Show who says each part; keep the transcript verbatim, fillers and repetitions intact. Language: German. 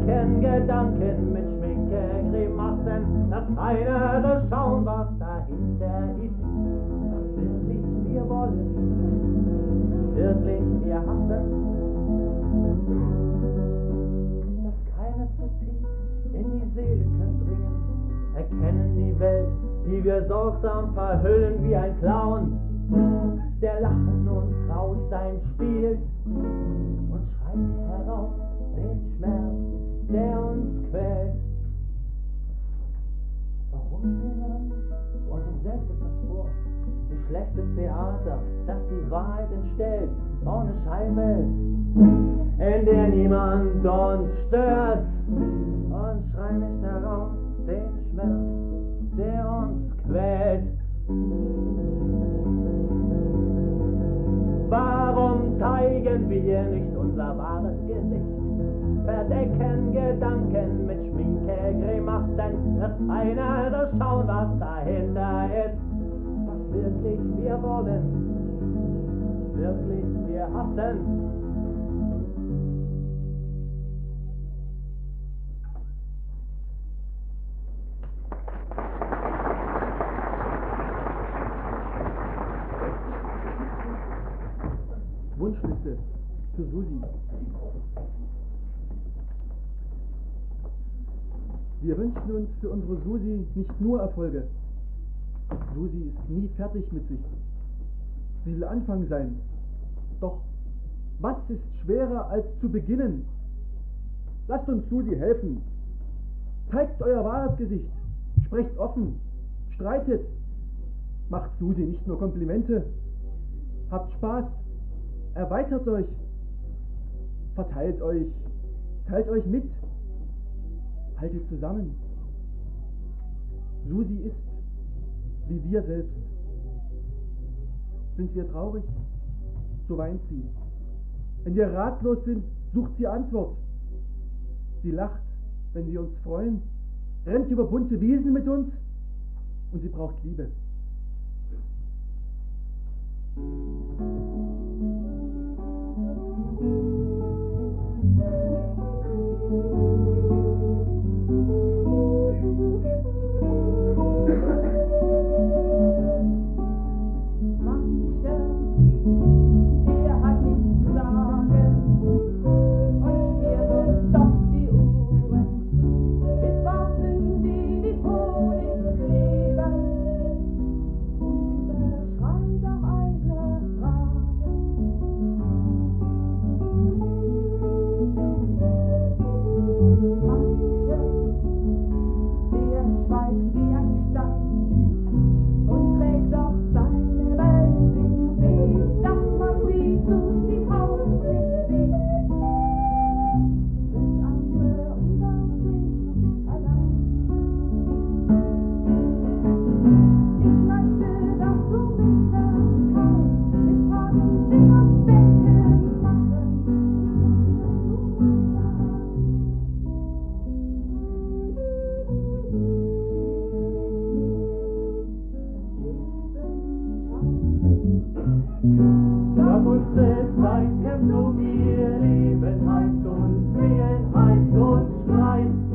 Speaker 1: verdecken Gedanken mit Schminke, Grimassen, dass keiner schauen, was dahinter ist. Was wirklich wir wollen, wirklich wir hassen. Dass keiner zu tief in die Seele kann dringen, erkennen die Welt, die wir sorgsam verhüllen wie ein Clown, der lachen und traurig sein spielt und schreibt heraus den Schmerz, der uns quält. Warum spielen wir das? Und uns selbst etwas vor. Wie schlechtes Theater, das die Wahrheit entstellt, ohne Scheinwelt, in der niemand uns stört. Und schrei nicht heraus den Schmerz, der uns quält. Warum zeigen wir nicht unser wahres Gesicht? Verdecken Gedanken mit Schminke, Grimassen, dass keiner das schauen, was dahinter ist. Was wirklich wir wollen, wirklich wir hassen.
Speaker 2: Wunschliste für Susi. Wir wünschen uns für unsere Susi nicht nur Erfolge. Susi ist nie fertig mit sich. Sie will Anfang sein. Doch was ist schwerer als zu beginnen? Lasst uns Susi helfen. Zeigt euer wahres Gesicht. Sprecht offen. Streitet. Macht Susi nicht nur Komplimente. Habt Spaß. Erweitert euch, verteilt euch, teilt euch mit, haltet zusammen. Susi ist wie wir selbst. Sind wir traurig, so weint sie. Wenn wir ratlos sind, sucht sie Antwort. Sie lacht, wenn wir uns freuen, rennt über bunte Wiesen mit uns und sie braucht Liebe.
Speaker 1: Sag uns es zeigt, kämpft um ihr Leben, heißt uns Fehlen, heißt uns Schreien.